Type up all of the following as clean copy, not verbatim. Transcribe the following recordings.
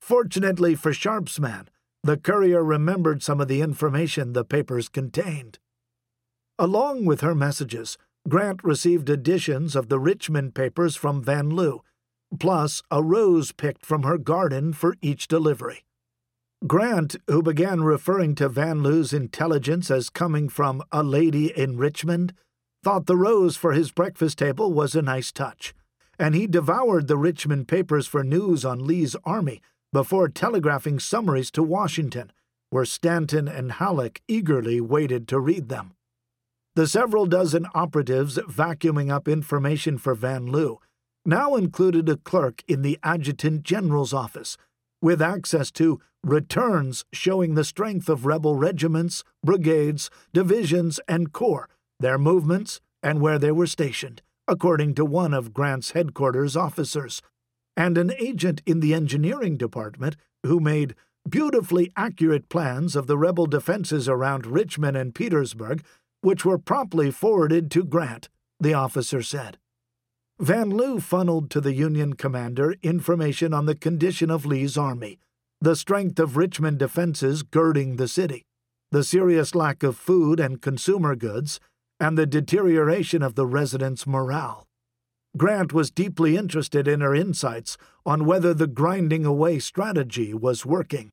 Fortunately for Sharp's man, the courier remembered some of the information the papers contained. Along with her messages, Grant received editions of the Richmond papers from Van Lew, plus a rose picked from her garden for each delivery. Grant, who began referring to Van Lew's intelligence as coming from a lady in Richmond, thought the rose for his breakfast table was a nice touch, and he devoured the Richmond papers for news on Lee's army before telegraphing summaries to Washington, where Stanton and Halleck eagerly waited to read them. The several dozen operatives vacuuming up information for Van Lew now included a clerk in the Adjutant General's office, with access to returns showing the strength of rebel regiments, brigades, divisions, and corps, their movements, and where they were stationed, according to one of Grant's headquarters officers, and an agent in the engineering department who made beautifully accurate plans of the rebel defenses around Richmond and Petersburg, which were promptly forwarded to Grant, the officer said. Van Lew funneled to the Union commander information on the condition of Lee's army, the strength of Richmond defenses girding the city, the serious lack of food and consumer goods, and the deterioration of the residents' morale. Grant was deeply interested in her insights on whether the grinding away strategy was working.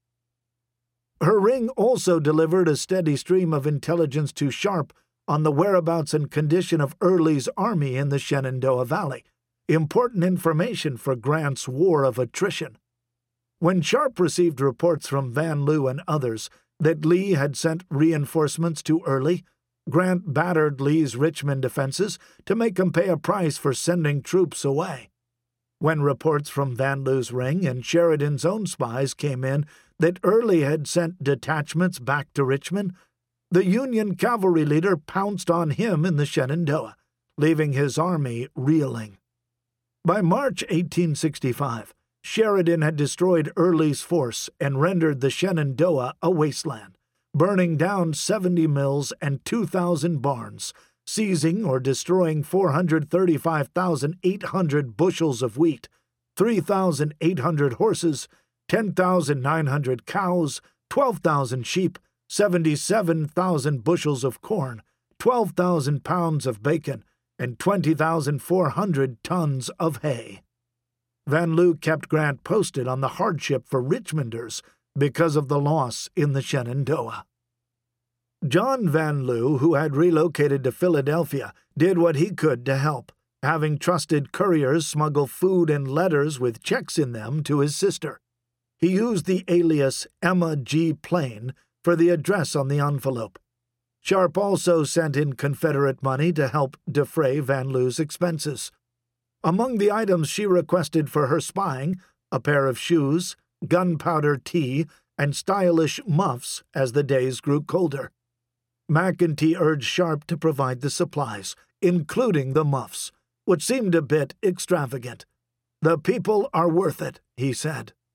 Her ring also delivered a steady stream of intelligence to Sharp on the whereabouts and condition of Early's army in the Shenandoah Valley, important information for Grant's war of attrition. When Sharp received reports from Van Lew and others that Lee had sent reinforcements to Early, Grant battered Lee's Richmond defenses to make him pay a price for sending troops away. When reports from Van Lew's ring and Sheridan's own spies came in that Early had sent detachments back to Richmond, the Union cavalry leader pounced on him in the Shenandoah, leaving his army reeling. By March 1865, Sheridan had destroyed Early's force and rendered the Shenandoah a wasteland, burning down 70 mills and 2,000 barns, seizing or destroying 435,800 bushels of wheat, 3,800 horses, 10,900 cows, 12,000 sheep, 77,000 bushels of corn, 12,000 pounds of bacon, and 20,400 tons of hay. Van Lew kept Grant posted on the hardship for Richmonders because of the loss in the Shenandoah. John Van Lew, who had relocated to Philadelphia, did what he could to help, having trusted couriers smuggle food and letters with checks in them to his sister. He used the alias Emma G. Plain for the address on the envelope. Sharp also sent in Confederate money to help defray Van Lew's expenses. Among the items she requested for her spying, a pair of shoes, gunpowder tea, and stylish muffs as the days grew colder. McEntee urged Sharp to provide the supplies, including the muffs, which seemed a bit extravagant. "The people are worth it," he said.